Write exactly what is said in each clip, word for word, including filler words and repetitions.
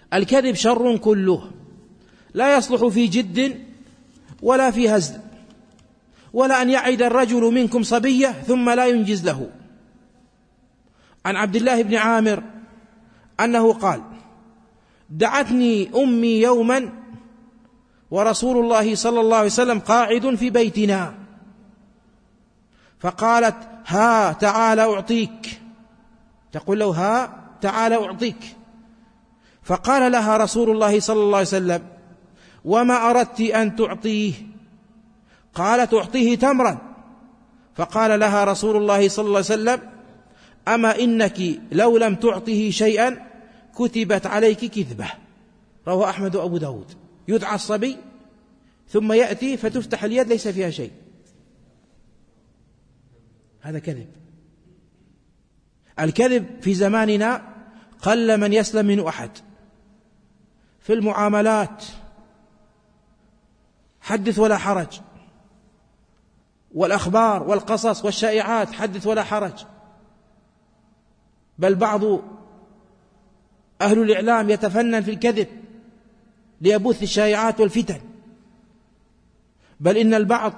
الكذب شر كله، لا يصلح في جد ولا في هزل، ولا أن يعد الرجل منكم صبية ثم لا ينجز له. عن عبد الله بن عامر أنه قال: دعتني أمي يوما ورسول الله صلى الله عليه وسلم قاعد في بيتنا، فقالت: ها تعال أعطيك، تقول له: ها تعال أعطيك. فقال لها رسول الله صلى الله عليه وسلم: وما أردت أن تعطيه؟ قالت: أعطيه تمرا. فقال لها رسول الله صلى الله عليه وسلم: أما إنك لو لم تعطه شيئا كتبت عليك كذبة. رواه أحمد وأبو داود. يدعى الصبي ثم يأتي فتفتح اليد ليس فيها شيء، هذا كذب. الكذب في زماننا قل من يسلم منه أحد. في المعاملات حدث ولا حرج، والأخبار والقصص والشائعات حدث ولا حرج، بل بعض أهل الإعلام يتفنن في الكذب ليبث الشائعات والفتن، بل إن البعض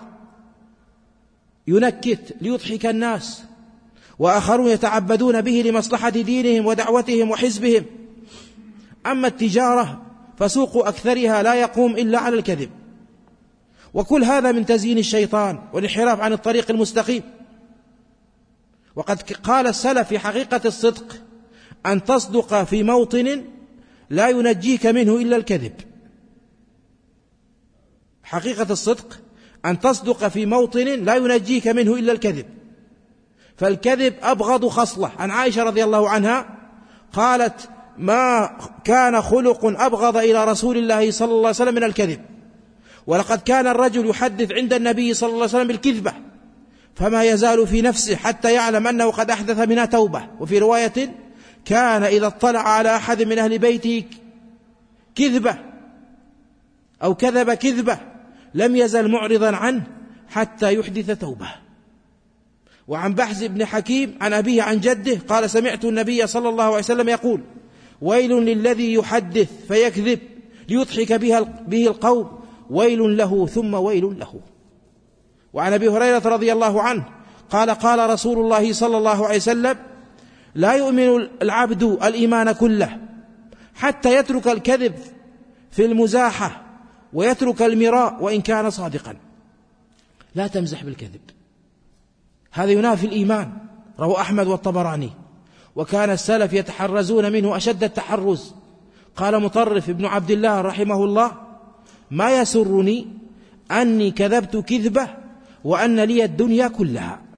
ينكت ليضحك الناس، وآخرون يتعبدون به لمصلحة دينهم ودعوتهم وحزبهم. أما التجارة فسوق أكثرها لا يقوم إلا على الكذب، وكل هذا من تزيين الشيطان والانحراف عن الطريق المستقيم. وقد قال السلف في حقيقة الصدق أن تصدق في موطن لا ينجيك منه إلا الكذب. حقيقة الصدق أن تصدق في موطن لا ينجيك منه إلا الكذب، فالكذب أبغض خصلة. عن عائشة رضي الله عنها قالت: ما كان خلق أبغض إلى رسول الله صلى الله عليه وسلم من الكذب، ولقد كان الرجل يحدث عند النبي صلى الله عليه وسلم بالكذبة فما يزال في نفسه حتى يعلم أنه قد أحدث منها توبة. وفي رواية: كان إذا اطلع على أحد من أهل بيته كذبة أو كذب كذبة لم يزل معرضا عنه حتى يحدث توبة. وعن بحز بن حكيم عن أبيه عن جده قال: سمعت النبي صلى الله عليه وسلم يقول: ويل للذي يحدث فيكذب ليضحك به القوم، ويل له ثم ويل له. وعن أبي هريرة رضي الله عنه قال: قال رسول الله صلى الله عليه وسلم: لا يؤمن العبد الإيمان كله حتى يترك الكذب في المزاحة ويترك المراء وإن كان صادقا. لا تمزح بالكذب، هذا ينافي الإيمان. رواه أحمد والطبراني. وكان السلف يتحرزون منه أشد التحرز. قال مطرف بن عبد الله رحمه الله: ما يسرني أني كذبت كذبة وأن لي الدنيا كلها.